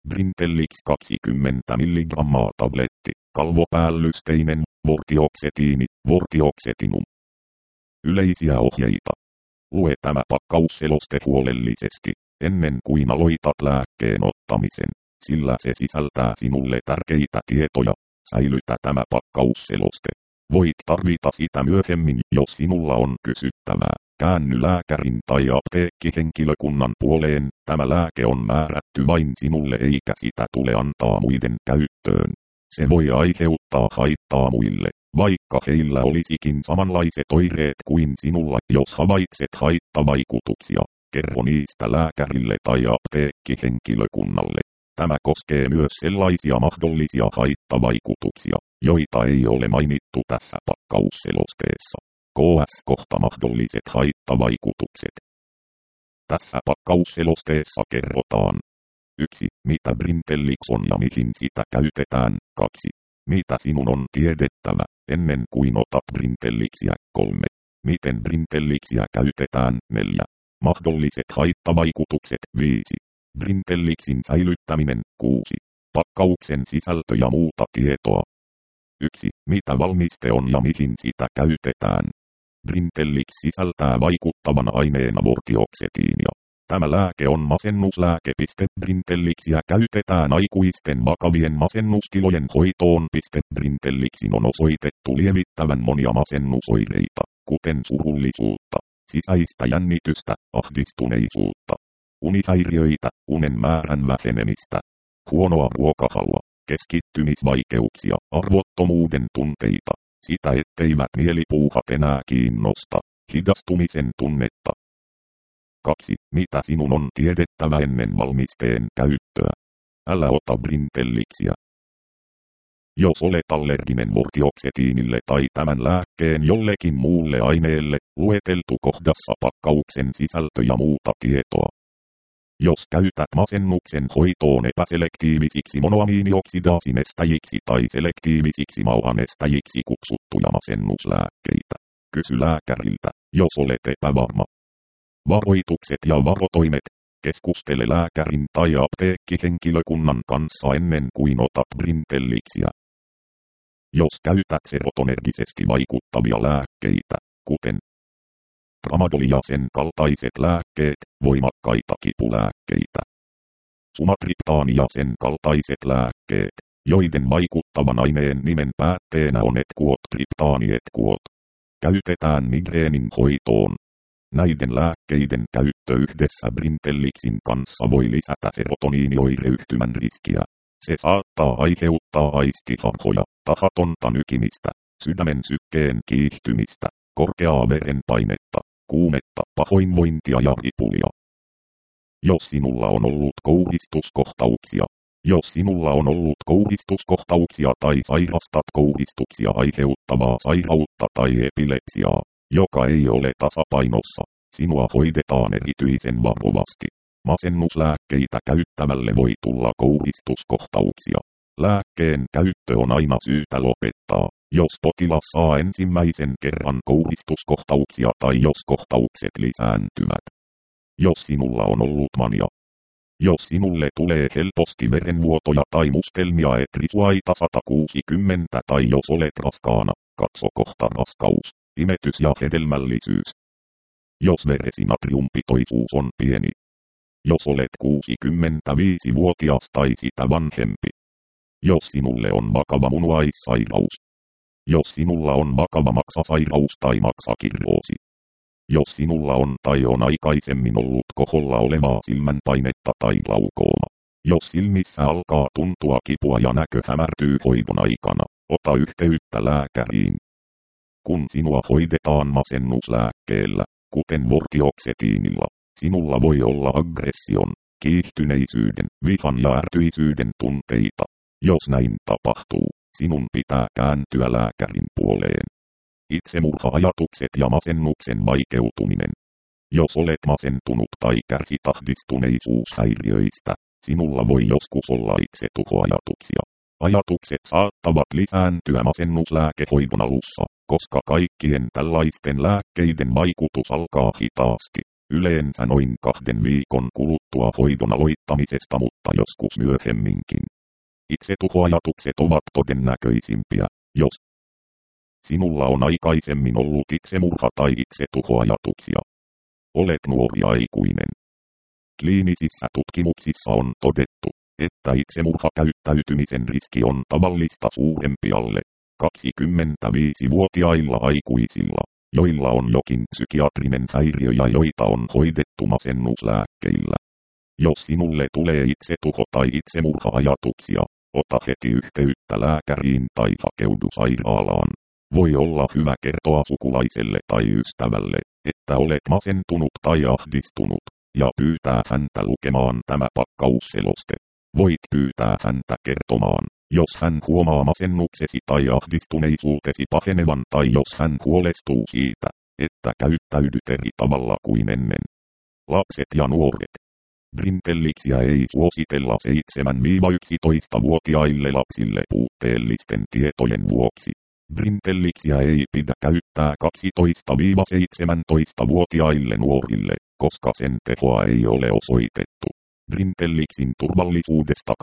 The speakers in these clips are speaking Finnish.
Brintellix 20 mg tabletti, kalvopäällysteinen, vortioksetiini, vortioxetinum. Yleisiä ohjeita. Lue tämä pakkausseloste huolellisesti, ennen kuin aloitat lääkkeen ottamisen, sillä se sisältää sinulle tärkeitä tietoja. Säilytä tämä pakkausseloste. Voit tarvita sitä myöhemmin, jos sinulla on kysyttävää. Käänny lääkärin tai apteekkihenkilökunnan puoleen. Tämä lääke on määrätty vain sinulle eikä sitä tule antaa muiden käyttöön. Se voi aiheuttaa haittaa muille, vaikka heillä olisikin samanlaiset oireet kuin sinulla. Jos havaitset haittavaikutuksia, kerro niistä lääkärille tai apteekkihenkilökunnalle. Tämä koskee myös sellaisia mahdollisia haittavaikutuksia, joita ei ole mainittu tässä pakkausselosteessa. KS-kohta mahdolliset haittavaikutukset. Tässä pakkausselosteessa kerrotaan 1. Mitä Brintellix on ja mihin sitä käytetään. 2. Mitä sinun on tiedettävä, ennen kuin otat Brintellixiä. 3. Miten Brintellixiä käytetään. 4. Mahdolliset haittavaikutukset. 5. Brintellixin säilyttäminen. 6. Pakkauksen sisältö ja muuta tietoa. 1. Mitä valmiste on ja mihin sitä käytetään. Brintellix sisältää vaikuttavan aineena vortioksetiinia. Tämä lääke on masennuslääke. Brintellixiä käytetään aikuisten vakavien masennustilojen hoitoon. Brintellixin on osoitettu lievittävän monia masennusoireita, kuten surullisuutta, sisäistä jännitystä, ahdistuneisuutta, unihäiriöitä, unen määrän vähenemistä, huonoa ruokahalua, keskittymisvaikeuksia, arvottomuuden tunteita, sitä etteivät mielipuuhat enää kiinnosta, hidastumisen tunnetta. 2. Mitä sinun on tiedettävä ennen valmisteen käyttöä? Älä ota Brintellixiä. Jos olet allerginen vortioksetiinille tai tämän lääkkeen jollekin muulle aineelle, lueteltu kohdassa pakkauksen sisältö ja muuta tietoa. Jos käytät masennuksen hoitoon epäselektiivisiksi monoamiinioksidaasinestäjiksi tai selektiivisiksi mauhanestäjiksi kutsuttuja masennuslääkkeitä, kysy lääkäriltä, jos olet epävarma. Varoitukset ja varotoimet. Keskustele lääkärin tai apteekkihenkilökunnan kanssa ennen kuin otat Brintellixiä. Jos käytät serotonergisesti vaikuttavia lääkkeitä, kuten Tramadol ja sen kaltaiset lääkkeet, voimakkaita kipulääkkeitä, Sumatriptaani ja sen kaltaiset lääkkeet, joiden vaikuttavan aineen nimen päätteenä on etkuot, käytetään migreenin hoitoon. Näiden lääkkeiden käyttö yhdessä Brintellixin kanssa voi lisätä serotoniinioireyhtymän riskiä. Se saattaa aiheuttaa aistiharhoja, tahatonta nykimistä, sydämen sykkeen kiihtymistä, korkeaa verenpainetta, kuumetta, pahoinvointia ja ripulia. Jos sinulla on ollut kouristuskohtauksia tai sairastat kouristuksia aiheuttavaa sairautta tai epilepsiaa, joka ei ole tasapainossa, sinua hoidetaan erityisen varovasti. Masennuslääkkeitä käyttävälle voi tulla kouristuskohtauksia. Lääkkeen käyttö on aina syytä lopettaa, jos potilas saa ensimmäisen kerran kouristuskohtauksia tai jos kohtaukset lisääntyvät. Jos sinulla on ollut mania. Jos sinulle tulee helposti verenvuotoja tai mustelmia etrisuaita 160 tai jos olet raskaana, katso kohta raskaus, imetys ja hedelmällisyys. Jos veresi natriumpitoisuus on pieni. Jos olet 65-vuotias tai sitä vanhempi. Jos sinulle on vakava munuaissairaus. Jos sinulla on vakava maksasairaus tai maksakirroosi. Jos sinulla on tai on aikaisemmin ollut koholla olevaa silmänpainetta tai glaukooma. Jos silmissä alkaa tuntua kipua ja näkö hämärtyy hoidon aikana, ota yhteyttä lääkäriin. Kun sinua hoidetaan masennuslääkkeellä, kuten vortioksetiinilla, sinulla voi olla aggression, kiihtyneisyyden, vihan ja ärtyisyyden tunteita. Jos näin tapahtuu, sinun pitää kääntyä lääkärin puoleen. Itsemurha-ajatukset ja masennuksen vaikeutuminen. Jos olet masentunut tai kärsit ahdistuneisuushäiriöistä, sinulla voi joskus olla itsetuhoajatuksia. Ajatukset saattavat lisääntyä masennuslääkehoidon alussa, koska kaikkien tällaisten lääkkeiden vaikutus alkaa hitaasti. Yleensä noin 2 viikon kuluttua hoidon aloittamisesta, mutta joskus myöhemminkin. Itsetuhoajatukset ovat todennäköisimpiä, jos sinulla on aikaisemmin ollut itsemurha- tai itsetuhoajatuksia. Olet nuori aikuinen. Kliinisissä tutkimuksissa on todettu, että itsemurhakäyttäytymisen riski on tavallista suurempi alle 25-vuotiailla aikuisilla, joilla on jokin psykiatrinen häiriö ja joita on hoidettu masennuslääkkeillä. Jos sinulle tulee itsetuho- tai itsemurha-ajatuksia, ota heti yhteyttä lääkäriin tai hakeudu sairaalaan. Voi olla hyvä kertoa sukulaiselle tai ystävälle, että olet masentunut tai ahdistunut, ja pyytää häntä lukemaan tämä pakkausseloste. Voit pyytää häntä kertomaan, jos hän huomaa masennuksesi tai ahdistuneisuutesi pahenevan tai jos hän huolestuu siitä, että käyttäydyt eri tavalla kuin ennen. Lapset ja nuoret. Brintellixiä ei suositella 7-11-vuotiaille lapsille puutteellisten tietojen vuoksi. Brintellixiä ei pidä käyttää 12-17-vuotiaille nuorille, koska sen tehoa ei ole osoitettu. Brintellixin turvallisuudesta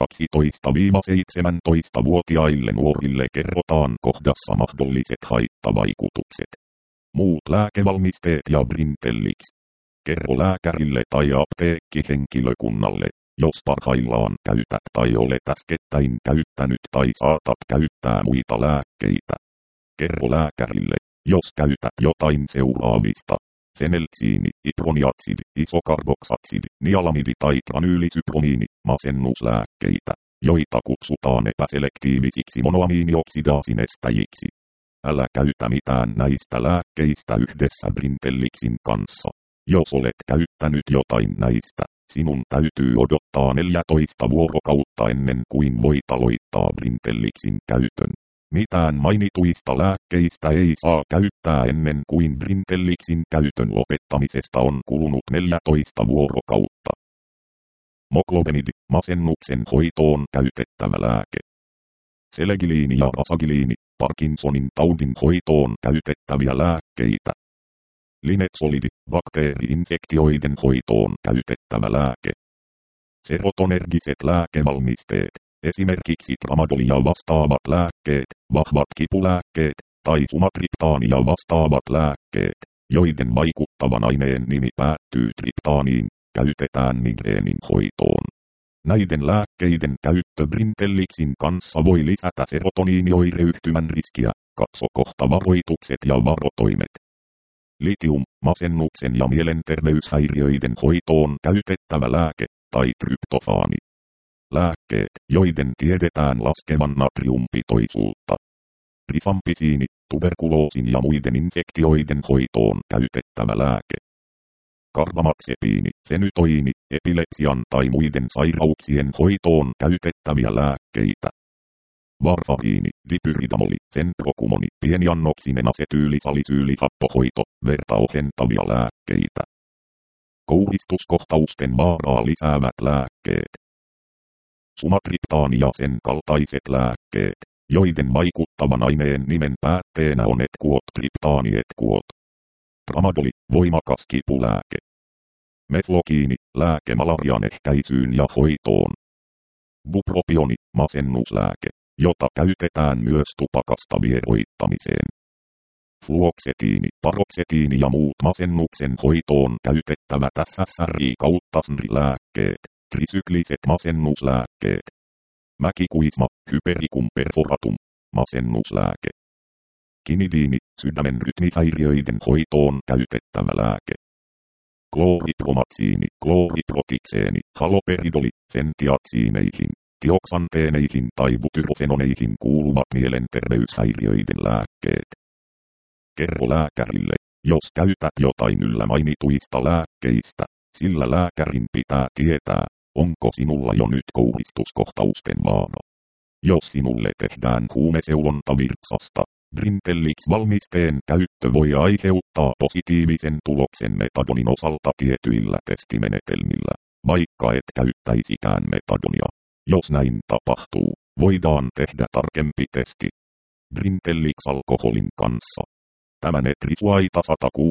12-17-vuotiaille nuorille kerrotaan kohdassa mahdolliset haittavaikutukset. Muut lääkevalmisteet ja Brintellix. Kerro lääkärille tai apteekkihenkilökunnalle, jos parhaillaan käytät tai olet äskettäin käyttänyt tai saatat käyttää muita lääkkeitä. Kerro lääkärille, jos käytät jotain seuraavista: fenelksiini, iproniatsidi, isokarboksatsidi, nialamidi tai tranyylisypromiini, masennuslääkkeitä, joita kutsutaan epäselektiivisiksi monoamiinioksidaasinestejiksi. Älä käytä mitään näistä lääkkeistä yhdessä Brintellixin kanssa. Jos olet käyttänyt jotain näistä, sinun täytyy odottaa 14 vuorokautta ennen kuin voit aloittaa Brintellixin käytön. Mitään mainituista lääkkeistä ei saa käyttää ennen kuin Brintellixin käytön lopettamisesta on kulunut 14 vuorokautta. Moklobenidi, masennuksen hoitoon käytettävä lääke. Selegiliini ja rasagiliini, Parkinsonin taudin hoitoon käytettäviä lääkkeitä. Linexolidi, bakteeri-infektioiden hoitoon käytettävä lääke. Serotonergiset lääkevalmisteet, esimerkiksi tramadoli ja vastaavat lääkkeet, vahvat kipulääkkeet, tai sumatriptaani ja vastaavat lääkkeet, joiden vaikuttavan aineen nimi päättyy triptaaniin, käytetään migreenin hoitoon. Näiden lääkkeiden käyttö Brintellixin kanssa voi lisätä serotoniinioireyhtymän riskiä, katso kohta varoitukset ja varotoimet. Litium, masennuksen ja mielenterveyshäiriöiden hoitoon käytettävä lääke, tai tryptofaani. Lääkkeet, joiden tiedetään laskevan natriumpitoisuutta. Rifampisiini, tuberkuloosin ja muiden infektioiden hoitoon käytettävä lääke. Karbamaxepiini, fenytoiini, epilepsian tai muiden sairauksien hoitoon käytettäviä lääkkeitä. Varfariini, dipyridamoli, fenprokumoni, pieniannoksinen asetyylisalisyylihappohoito, verta ohentavia lääkkeitä. Kouristuskohtausten vaaraa lisäävät lääkkeet. Sumatriptaani ja sen kaltaiset lääkkeet, joiden vaikuttavan aineen nimen päätteenä on etkuot. Tramadoli, voimakas kipulääke. Meflokiini, lääke malarian ehkäisyyn ja hoitoon. Bupropioni, masennuslääke, jota käytetään myös tupakasta vieroittamiseen. Fluoksetiini, paroksetiini ja muut masennuksen hoitoon käytettävät SSRI/SNRI-lääkkeet, trisykliset masennuslääkkeet. Mäkikuisma, hypericum perforatum, masennuslääke. Kinidiini, sydämen rytmihäiriöiden hoitoon käytettävä lääke. Klooripromaksiini, klooriprotikseeni, haloperidoli, fentiaksiineihin, tioksanteeneihin tai butyrofenoneihin kuuluvat mielenterveyshäiriöiden lääkkeet. Kerro lääkärille, jos käytät jotain yllä mainituista lääkkeistä, sillä lääkärin pitää tietää, onko sinulla jo nyt kouristuskohtausten vaara. Jos sinulle tehdään huumeseulonta virtsasta, Brintellix-valmisteen käyttö voi aiheuttaa positiivisen tuloksen metadonin osalta tietyillä testimenetelmillä, vaikka et käyttäisikään metadonia. Jos näin tapahtuu, voidaan tehdä tarkempi testi Brintellix-alkoholin kanssa. Tämä Netrisuaita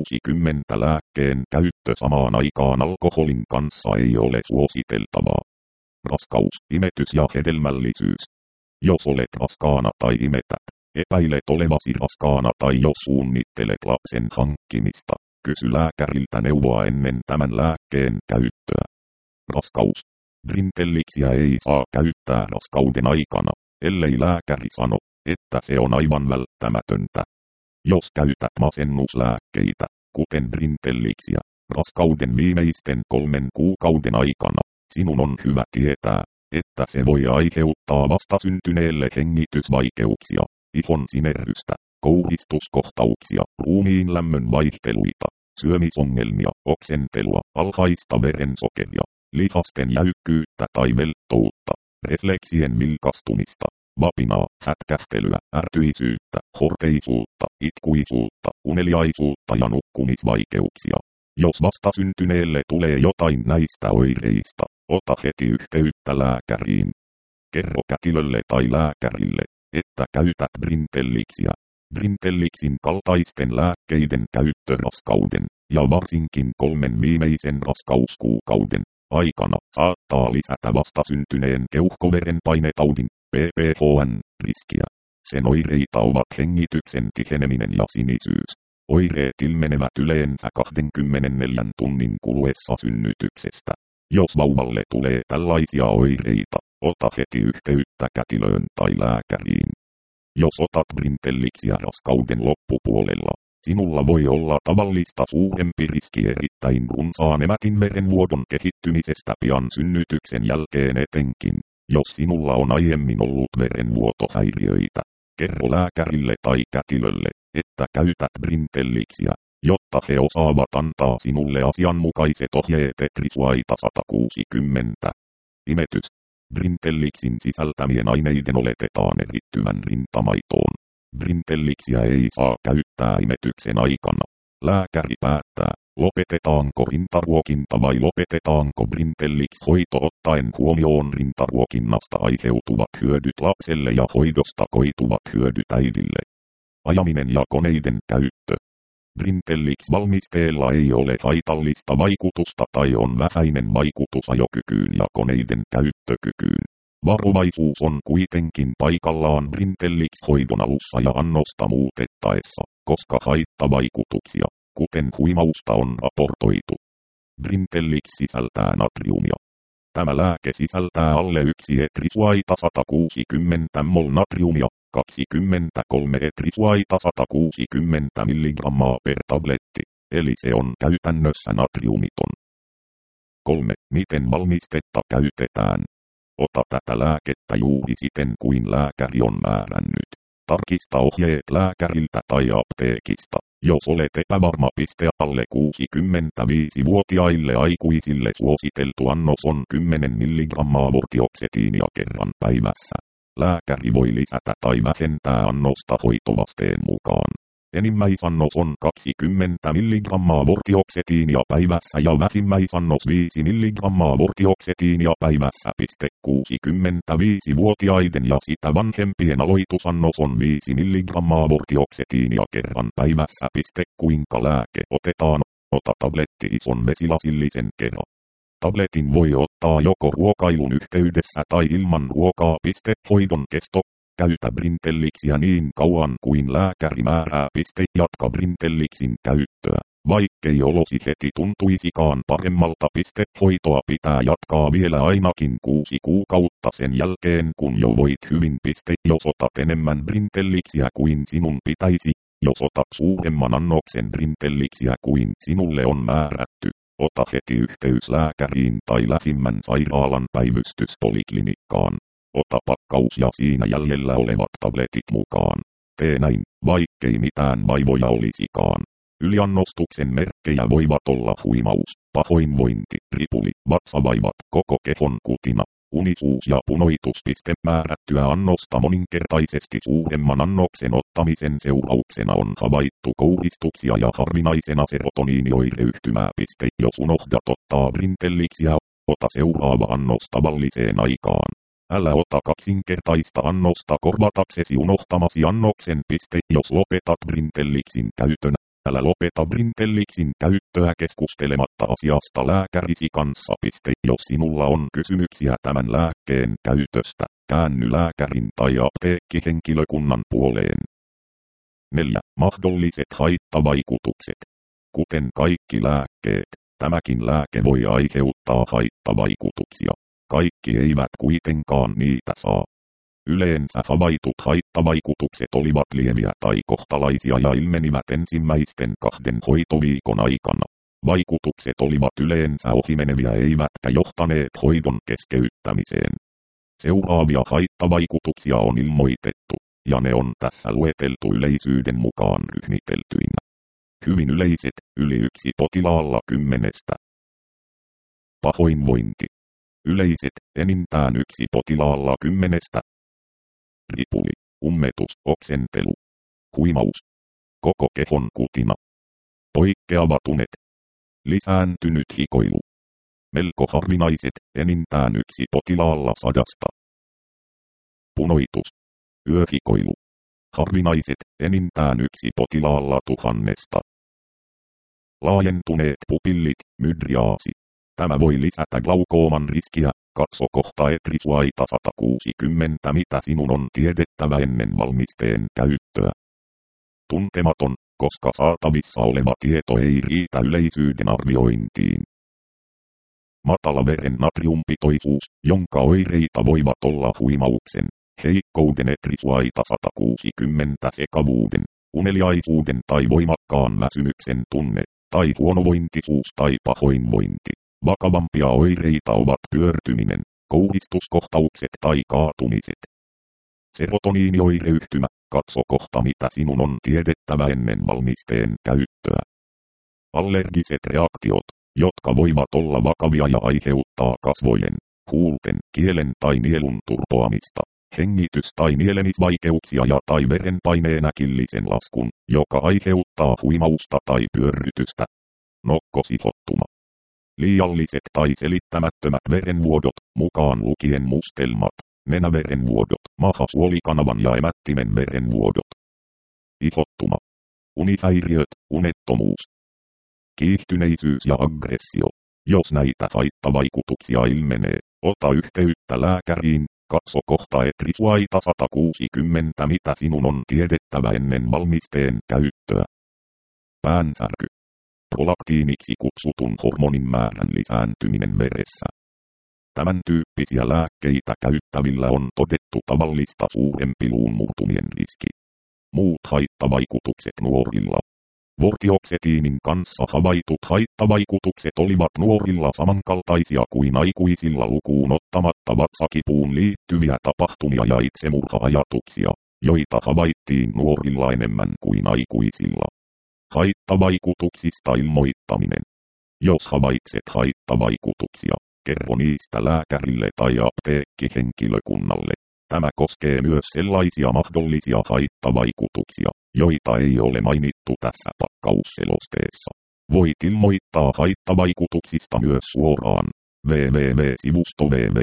160 lääkkeen käyttö samaan aikaan alkoholin kanssa ei ole suositeltavaa. Raskaus, imetys ja hedelmällisyys. Jos olet raskaana tai imetät, epäilet olevasi raskaana tai jos suunnittelet lapsen hankkimista, kysy lääkäriltä neuvoa ennen tämän lääkkeen käyttöä. Raskaus. Brintellixiä ei saa käyttää raskauden aikana, ellei lääkäri sano, että se on aivan välttämätöntä. Jos käytät masennuslääkkeitä, kuten Brintellixiä, raskauden viimeisten 3 kuukauden aikana, sinun on hyvä tietää, että se voi aiheuttaa vastasyntyneelle hengitysvaikeuksia, ihon sinerrystä, kouhistuskohtauksia, ruumiin lämmön vaihteluita, syömisongelmia, oksentelua, alhaista verensokeria, lihasten jäykkyyttä tai velttoutta, refleksien vilkastumista, vapinaa, hätkähtelyä, ärtyisyyttä, horteisuutta, itkuisuutta, uneliaisuutta ja nukkumisvaikeuksia. Jos vastasyntyneelle tulee jotain näistä oireista, ota heti yhteyttä lääkäriin. Kerro kätilölle tai lääkärille, että käytät Brintellixiä. Brintellixin kaltaisten lääkkeiden käyttö raskauden, ja varsinkin 3 viimeisen raskauskuukauden aikana saattaa lisätä vastasyntyneen keuhkoverenpainetaudin, PPHN, riskiä. Sen oireita ovat hengityksen tiheneminen ja sinisyys. Oireet ilmenevät yleensä 24 tunnin kuluessa synnytyksestä. Jos vauvalle tulee tällaisia oireita, ota heti yhteyttä kätilöön tai lääkäriin. Jos otat Brintellixiä raskauden loppupuolella, sinulla voi olla tavallista suurempi riski erittäin runsaan emätinverenvuodon kehittymisestä pian synnytyksen jälkeen etenkin, jos sinulla on aiemmin ollut verenvuotohäiriöitä. Kerro lääkärille tai kätilölle, että käytät Brintellixiä, jotta he osaavat antaa sinulle asianmukaiset ohjeet Netrisuaita 160. Imetys. Brintellixin sisältämien aineiden oletetaan erittyvän rintamaitoon. Brintellixiä ei saa käyttää imetyksen aikana. Lääkäri päättää, lopetetaanko rintaruokinta vai lopetetaanko Brintellix-hoito ottaen huomioon rintaruokinnasta aiheutuvat hyödyt lapselle ja hoidosta koituvat hyödyt äidille. Ajaminen ja koneiden käyttö. Brintellix-valmisteella ei ole haitallista vaikutusta tai on vähäinen vaikutus ajokykyyn ja koneiden käyttökykyyn. Varovaisuus on kuitenkin paikallaan Brintellix-hoidon alussa ja annosta muutettaessa, koska haittavaikutuksia, kuten huimausta on raportoitu. Brintellix sisältää natriumia. Tämä lääke sisältää alle 1 Netrisuaita 160 mol natriumia, 23 Netrisuaita 160 mg per tabletti, eli se on käytännössä natriumiton. 3. Miten valmistetta käytetään? Ota tätä lääkettä juuri siten kuin lääkäri on määrännyt. Tarkista ohjeet lääkäriltä tai apteekista. Jos olet epävarma, alle 65-vuotiaille aikuisille suositeltu annos on 10 mg vortioksetiinia kerran päivässä. Lääkäri voi lisätä tai vähentää annosta hoitovasteen mukaan. Enimmäisannos on 20 mg vortioksetiinia päivässä ja vähimmäisannos 5 mg vortioksetiinia päivässä. 65-vuotiaiden ja sitä vanhempien aloitusannos on 5 mg vortioksetiinia kerran päivässä. Kuinka lääke otetaan? Ota tabletti ison vesilasillisen kerran. Tabletin voi ottaa joko ruokailun yhteydessä tai ilman ruokaa. Hoidon kesto. Käytä Brintellixiä niin kauan kuin lääkäri määrää. Jatka Brintellixin käyttöä. Vaikkei olosi heti tuntuisikaan paremmalta. Hoitoa pitää jatkaa vielä ainakin 6 kuukautta sen jälkeen kun jo voit hyvin. Jos otat enemmän Brintellixiä kuin sinun pitäisi, jos otat suuremman annoksen Brintellixiä kuin sinulle on määrätty, ota heti yhteys lääkäriin tai lähimmän sairaalan päivystyspoliklinikkaan. Ota pakkaus ja siinä jäljellä olevat tabletit mukaan. Tee näin, vaikkei mitään vaivoja olisikaan. Yliannostuksen merkkejä voivat olla huimaus, pahoinvointi, ripuli, vatsavaivat, koko kehon kutina, unisuus ja punoitus. Määrättyä annosta moninkertaisesti suuremman annoksen ottamisen seurauksena on havaittu kouhistuksia ja harvinaisena serotoniinioireyhtymää. Jos unohdat ottaa Brintellixiä, ota seuraava annos tavalliseen aikaan. Älä ota kaksinkertaista annosta korvataksesi unohtamasi annoksen. Jos lopetat Brintellixin käytön, älä lopeta Brintellixin käyttöä keskustelematta asiasta lääkärisi kanssa. Jos sinulla on kysymyksiä tämän lääkkeen käytöstä, käänny lääkärin tai apteekkihenkilökunnan puoleen. 4. Mahdolliset haittavaikutukset. Kuten kaikki lääkkeet, tämäkin lääke voi aiheuttaa haittavaikutuksia. Kaikki eivät kuitenkaan niitä saa. Yleensä havaitut haittavaikutukset olivat lieviä tai kohtalaisia ja ilmenivät ensimmäisten 2 hoitoviikon aikana. Vaikutukset olivat yleensä ohimeneviä eivätkä johtaneet hoidon keskeyttämiseen. Seuraavia haittavaikutuksia on ilmoitettu, ja ne on tässä lueteltu yleisyyden mukaan ryhmiteltyinä. Hyvin yleiset, yli 1 potilaalla 10. Pahoinvointi. Yleiset, enintään 1 potilaalla 10. Ripuli, ummetus, oksentelu. Huimaus. Koko kehon kutina. Poikkeava tunet. Lisääntynyt hikoilu. Melko harvinaiset, enintään 1 potilaalla 100. Punoitus. Yöhikoilu. Harvinaiset, enintään 1 potilaalla 1000. Laajentuneet pupillit, mydriaasi. Tämä voi lisätä glaukooman riskiä. Katso kohta etrisuaita 160, mitä sinun on tiedettävä ennen valmisteen käyttöä. Tuntematon, koska saatavissa oleva tieto ei riitä yleisyyden arviointiin. Matala veren natriumpitoisuus, jonka oireita voivat olla huimauksen, heikkouden etrisuaita 160 sekavuuden, uneliaisuuden tai voimakkaan väsymyksen tunne, tai huonovointisuus tai pahoinvointi. Vakavampia oireita ovat pyörtyminen, kouhistuskohtaukset tai kaatumiset. Serotoniinioireyhtymä, katso kohta mitä sinun on tiedettävä ennen valmisteen käyttöä. Allergiset reaktiot, jotka voivat olla vakavia ja aiheuttaa kasvojen, huulten, kielen tai nielun turpoamista, hengitys- tai nielemisvaikeuksia ja tai verenpaineen äkillisen laskun, joka aiheuttaa huimausta tai pyörrytystä. Nokkosihottuma. Liialliset tai selittämättömät verenvuodot, mukaan lukien mustelmat, nenäverenvuodot, mahasuolikanavan ja emättimen verenvuodot. Ihottuma. Unihäiriöt, unettomuus. Kiihtyneisyys ja aggressio. Jos näitä haittavaikutuksia ilmenee, ota yhteyttä lääkäriin, katso kohta etrisuaita 160 mitä sinun on tiedettävä ennen valmisteen käyttöä. Päänsärky. Prolaktiiniksi kutsutun hormonin määrän lisääntyminen veressä. Tämän tyyppisiä lääkkeitä käyttävillä on todettu tavallista suurempi luunmurtumien riski. Muut haittavaikutukset nuorilla. Vortioksetiinin kanssa havaitut haittavaikutukset olivat nuorilla samankaltaisia kuin aikuisilla lukuun ottamatta vatsakipuun liittyviä tapahtumia ja itsemurha-ajatuksia, joita havaittiin nuorilla enemmän kuin aikuisilla. Haittavaikutuksista ilmoittaminen. Jos havaitset haittavaikutuksia, kerro niistä lääkärille tai apteekkihenkilökunnalle. Tämä koskee myös sellaisia mahdollisia haittavaikutuksia, joita ei ole mainittu tässä pakkausselosteessa. Voit ilmoittaa haittavaikutuksista myös suoraan. www.sivusto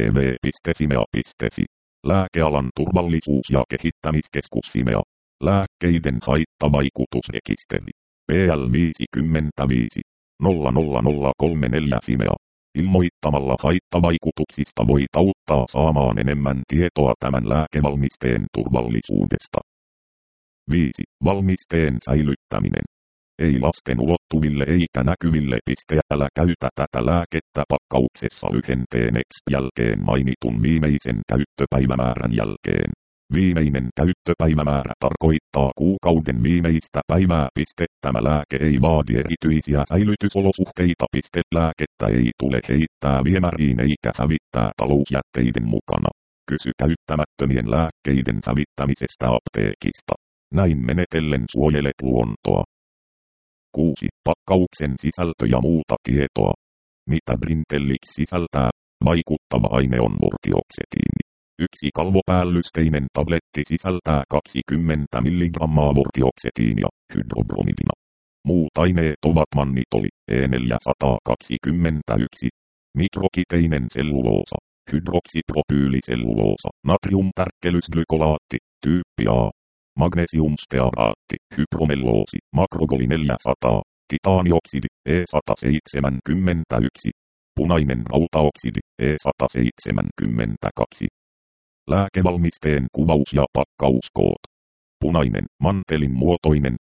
www.fimea.fi. Lääkealan turvallisuus- ja kehittämiskeskus Fimea. Lääkkeiden haittavaikutusrekisteri. PL 55 00034 Fimea. Ilmoittamalla haittavaikutuksista voit auttaa saamaan enemmän tietoa tämän lääkevalmisteen turvallisuudesta. 5. Valmisteen säilyttäminen. Ei lasten ulottuville eikä näkyville. Älä käytä tätä lääkettä pakkauksessa lyhenteen X jälkeen mainitun viimeisen käyttöpäivämäärän jälkeen. Viimeinen käyttöpäivämäärä tarkoittaa kuukauden viimeistä päivää. Tämä lääke ei vaadi erityisiä säilytysolosuhteita. Lääkettä ei tule heittää viemäriin eikä hävittää talousjätteiden mukana. Kysy käyttämättömien lääkkeiden hävittämisestä apteekista. Näin menetellen suojelet luontoa. 6. Pakkauksen sisältö ja muuta tietoa. Mitä Brintellix sisältää? Vaikuttava aine on vortioksetiini. Yksi kalvopäällysteininen tabletti sisältää 20 mg vortioksetiinia, hydrobromidina. Muut aineet ovat mannitoli, E421, mikrokiteinen selluloosa, hydroksipropyyliselluloosa, natriumtärkkelysglykolaatti, tyyppi A. Magnesiumstearaatti, hypromelloosi, makrogoli 400, titaanioksidi, E171, punainen rautaoksidi, E172. Lääkevalmisteen kuvaus ja pakkauskoot. Punainen, mantelin muotoinen,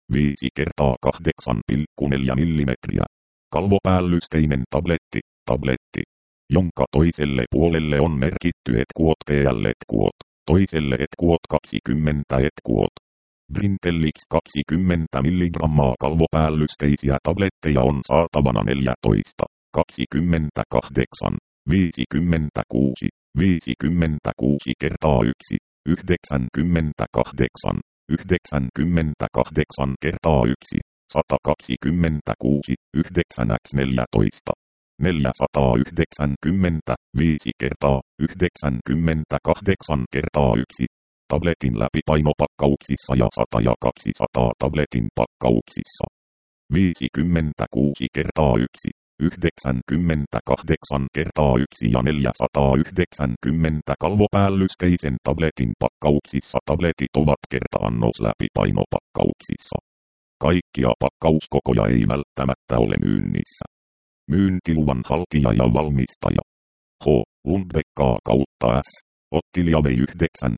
5x8,4 mm. Kalvopäällystteinen tabletti, jonka toiselle puolelle on merkitty etkuot etkuot, toiselle etkuot 20 etkuot. Brintellix 20 mg kalvopäällystteisiä tabletteja on saatavana 14, 28, 56, 56 kertaa 1, 98, 98 kertaa 1, 126, 9x14, 490, 5 kertaa, 98 kertaa 1, tabletin läpipainopakkauksissa ja 100 ja 200 tabletin pakkauksissa. 56 kertaa 1, 98 kertaa 1 ja 490 kalvopäällystteisen tabletin pakkauksissa tabletit ovat kerta-annos läpipainopakkauksissa. Kaikkia pakkauskokoja ei välttämättä ole myynnissä. Myyntiluvan haltija ja valmistaja. H. Lundbeck kautta S. Ottilia 9.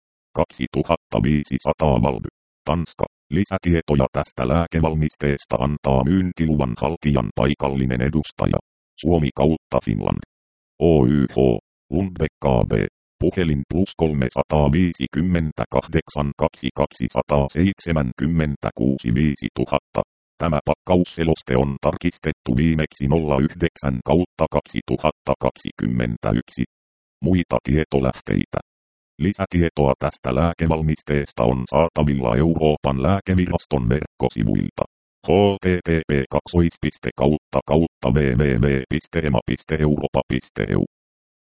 2500 Valby. Tanska. Lisätietoja tästä lääkevalmisteesta antaa myyntiluvan haltijan paikallinen edustaja. Suomi kautta Finland. OYH. Lundbeck AB. Puhelin +358 2276 5000. Tämä pakkausseloste on tarkistettu viimeksi 09/2021. Muita tietolähteitä. Lisätietoa tästä lääkevalmisteesta on saatavilla Euroopan lääkeviraston verkkosivuilta. http://www.ema.europa.eu